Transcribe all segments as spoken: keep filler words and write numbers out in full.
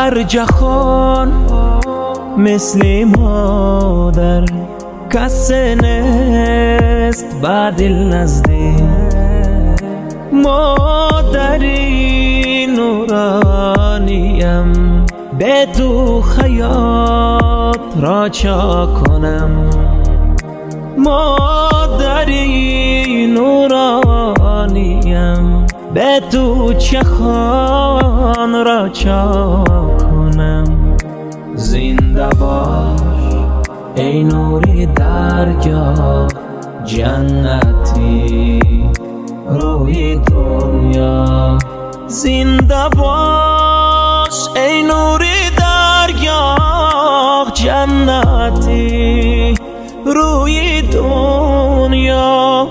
در جهان مثل مادر کس نیست بعد نزدیک مادری نورانیم به تو خیاط را چا کنم مادری نورانیم به تو چخان را چا کنم زنده باش ای نوری درگاه جنتی روی دنیا زنده باش ای نوری درگاه جنتی روی دنیا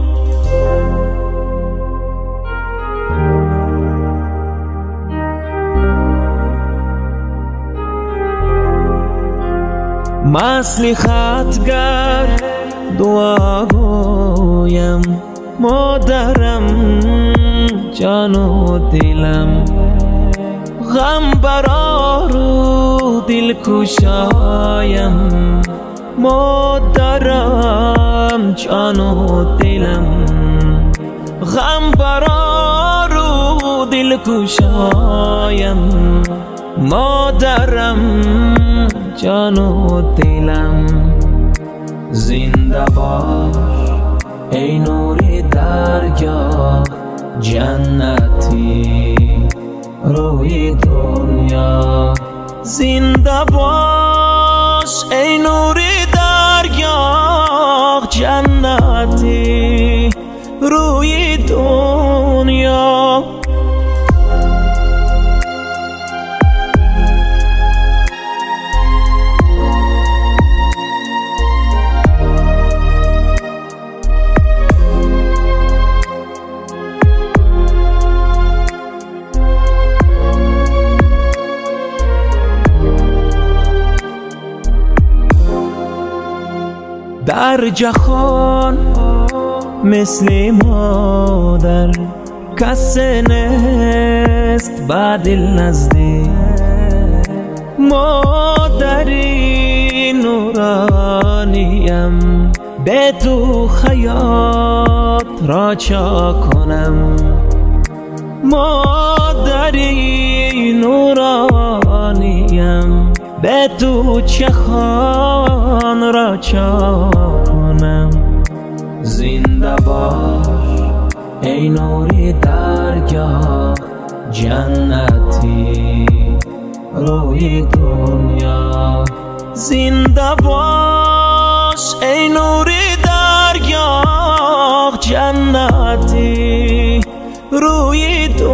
مصلحتگر دعا گویم مادرم جان و دلم غم برارو دل کشایم مادرم جان و دلم غم برارو دل کشایم مادرم جان و دلم زنده باش ای نوری درگاه جنتی روی دنیا زنده باش ای نوری درگاه جنتی روی دنیا در جهان مثل مادر کس نیست بعد نزدیک مادری نورانیم به تو خیاط را چا کنم مادری نورانیم به تو چخان را چا کنم زنده باش ای نوری درگاه جنتی روی دنیا زنده باش ای نوری درگاه جنتی روی دنیا